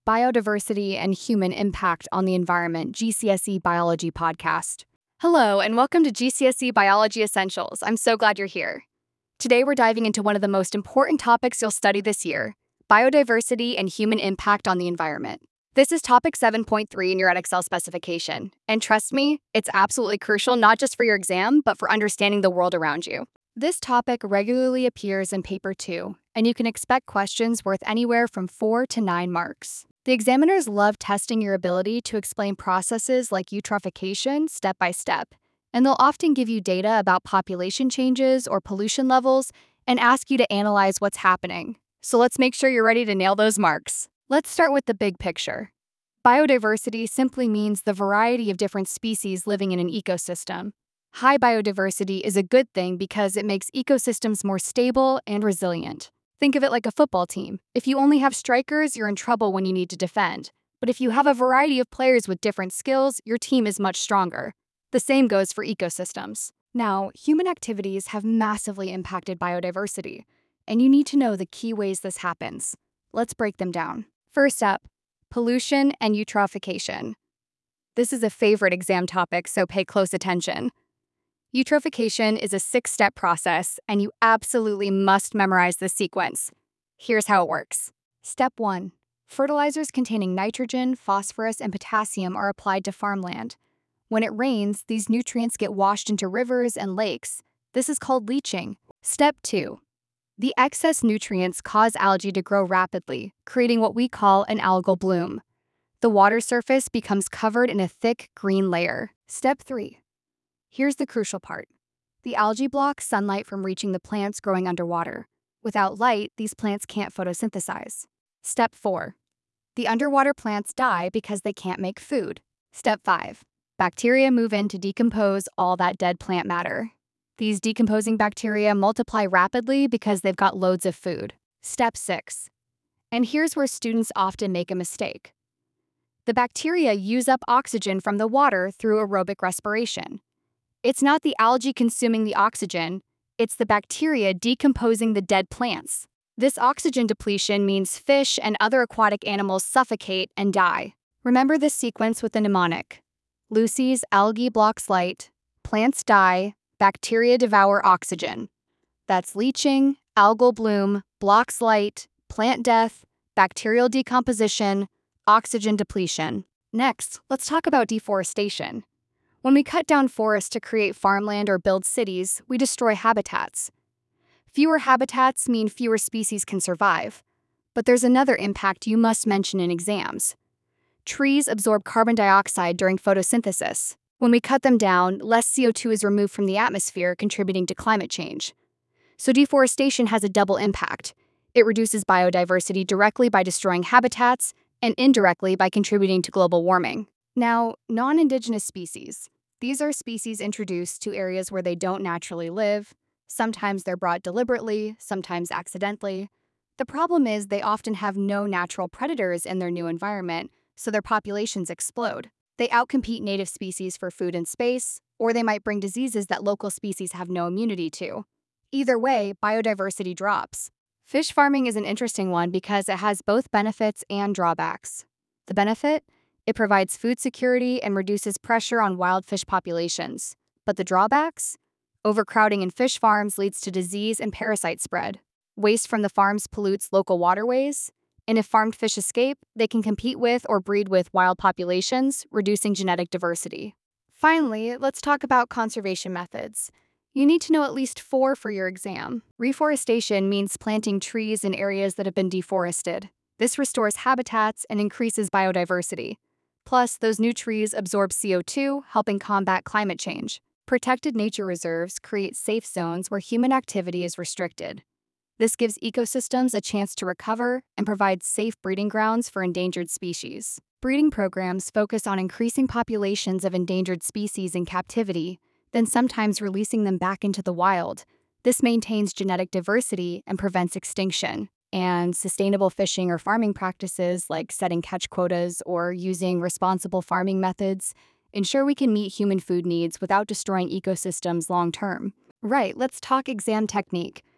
Biodiversity and Human Impact on the Environment, GCSE Biology podcast. Hello, and welcome to GCSE Biology Essentials. I'm so glad you're here. Today, we're diving into one of the most important topics you'll study this year, biodiversity and human impact on the environment. This is topic 7.3 in your Edexcel specification, and trust me, it's absolutely crucial not just for your exam, but for understanding the world around you. This topic regularly appears in paper 2, and you can expect questions worth anywhere from 4 to 9 marks. The examiners love testing your ability to explain processes like eutrophication step by step, and they'll often give you data about population changes or pollution levels and ask you to analyze what's happening. So let's make sure you're ready to nail those marks. Let's start with the big picture. Biodiversity simply means the variety of different species living in an ecosystem. High biodiversity is a good thing because it makes ecosystems more stable and resilient. Think of it like a football team. If you only have strikers, you're in trouble when you need to defend. But if you have a variety of players with different skills, your team is much stronger. The same goes for ecosystems. Now, human activities have massively impacted biodiversity, and you need to know the key ways this happens. Let's break them down. First up, pollution and eutrophication. This is a favorite exam topic, so pay close attention. Eutrophication is a 6-step process, and you absolutely must memorize this sequence. Here's how it works. Step 1. Fertilizers containing nitrogen, phosphorus, and potassium are applied to farmland. When it rains, these nutrients get washed into rivers and lakes. This is called leaching. Step 2. The excess nutrients cause algae to grow rapidly, creating what we call an algal bloom. The water surface becomes covered in a thick green layer. Step 3. Here's the crucial part. The algae blocks sunlight from reaching the plants growing underwater. Without light, these plants can't photosynthesize. Step 4. The underwater plants die because they can't make food. Step 5. Bacteria move in to decompose all that dead plant matter. These decomposing bacteria multiply rapidly because they've got loads of food. Step 6. And here's where students often make a mistake. The bacteria use up oxygen from the water through aerobic respiration. It's not the algae consuming the oxygen, it's the bacteria decomposing the dead plants. This oxygen depletion means fish and other aquatic animals suffocate and die. Remember this sequence with the mnemonic. Lucy's algae blocks light, plants die, bacteria devour oxygen. That's leaching, algal bloom, blocks light, plant death, bacterial decomposition, oxygen depletion. Next, let's talk about deforestation. When we cut down forests to create farmland or build cities, we destroy habitats. Fewer habitats mean fewer species can survive. But there's another impact you must mention in exams. Trees absorb carbon dioxide during photosynthesis. When we cut them down, less CO2 is removed from the atmosphere, contributing to climate change. So deforestation has a double impact. It reduces biodiversity directly by destroying habitats and indirectly by contributing to global warming. Now, non-indigenous species. These are species introduced to areas where they don't naturally live. Sometimes they're brought deliberately, sometimes accidentally. The problem is they often have no natural predators in their new environment, so their populations explode. They outcompete native species for food and space, or they might bring diseases that local species have no immunity to. Either way, biodiversity drops. Fish farming is an interesting one because it has both benefits and drawbacks. The benefit? It provides food security and reduces pressure on wild fish populations. But the drawbacks? Overcrowding in fish farms leads to disease and parasite spread. Waste from the farms pollutes local waterways. And if farmed fish escape, they can compete with or breed with wild populations, reducing genetic diversity. Finally, let's talk about conservation methods. You need to know at least 4 for your exam. Reforestation means planting trees in areas that have been deforested. This restores habitats and increases biodiversity. Plus, those new trees absorb CO2, helping combat climate change. Protected nature reserves create safe zones where human activity is restricted. This gives ecosystems a chance to recover and provides safe breeding grounds for endangered species. Breeding programs focus on increasing populations of endangered species in captivity, then sometimes releasing them back into the wild. This maintains genetic diversity and prevents extinction. And sustainable fishing or farming practices like setting catch quotas or using responsible farming methods ensure we can meet human food needs without destroying ecosystems long term. Right, let's talk exam technique.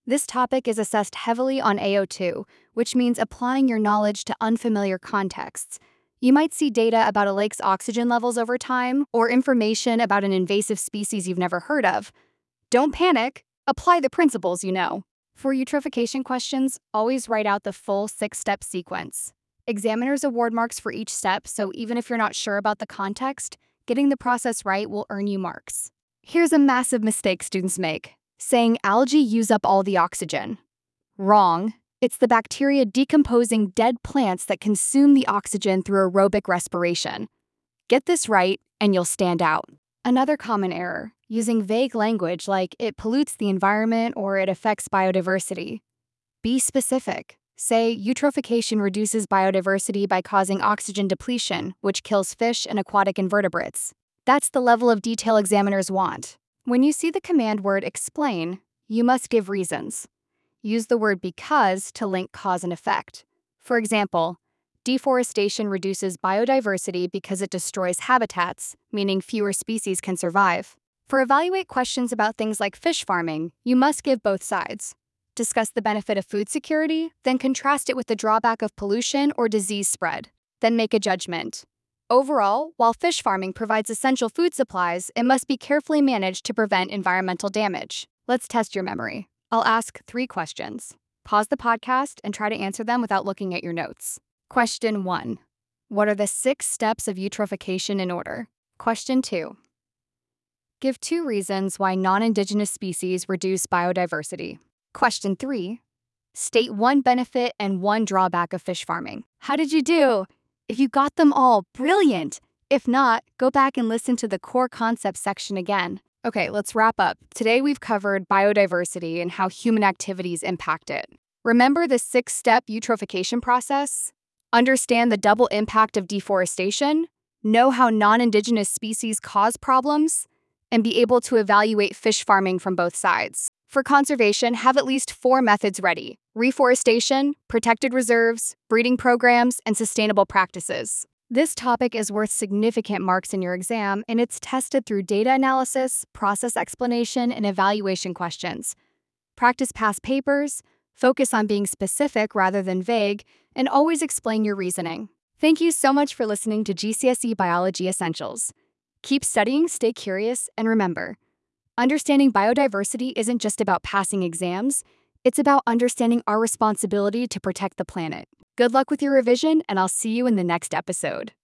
This topic is assessed heavily on AO2, which means applying your knowledge to unfamiliar contexts. You might see data about a lake's oxygen levels over time, or information about an invasive species you've never heard of. Don't panic, apply the principles you know. For eutrophication questions, always write out the full 6-step sequence. Examiners award marks for each step, so even if you're not sure about the context, getting the process right will earn you marks. Here's a massive mistake students make: saying algae use up all the oxygen. Wrong. It's the bacteria decomposing dead plants that consume the oxygen through aerobic respiration. Get this right, and you'll stand out. Another common error: using vague language like "it pollutes the environment" or "it affects biodiversity." Be specific. Say eutrophication reduces biodiversity by causing oxygen depletion, which kills fish and aquatic invertebrates. That's the level of detail examiners want. When you see the command word explain, you must give reasons. Use the word because to link cause and effect. For example, deforestation reduces biodiversity because it destroys habitats, meaning fewer species can survive. For evaluate questions about things like fish farming, you must give both sides. Discuss the benefit of food security, then contrast it with the drawback of pollution or disease spread. Then make a judgment. Overall, while fish farming provides essential food supplies, it must be carefully managed to prevent environmental damage. Let's test your memory. I'll ask 3 questions. Pause the podcast and try to answer them without looking at your notes. Question 1. What are the 6 steps of eutrophication in order? Question 2. Give 2 reasons why non-indigenous species reduce biodiversity. Question 3. State 1 benefit and 1 drawback of fish farming. How did you do? If you got them all, brilliant! If not, go back and listen to the core concepts section again. Okay, let's wrap up. Today we've covered biodiversity and how human activities impact it. Remember the 6-step eutrophication process? Understand the double impact of deforestation? Know how non-indigenous species cause problems? And be able to evaluate fish farming from both sides. For conservation, have at least 4 methods ready: reforestation, protected reserves, breeding programs, and sustainable practices. This topic is worth significant marks in your exam, and it's tested through data analysis, process explanation, and evaluation questions. Practice past papers, focus on being specific rather than vague, and always explain your reasoning. Thank you so much for listening to GCSE Biology Essentials. Keep studying, stay curious, and remember, understanding biodiversity isn't just about passing exams, it's about understanding our responsibility to protect the planet. Good luck with your revision, and I'll see you in the next episode.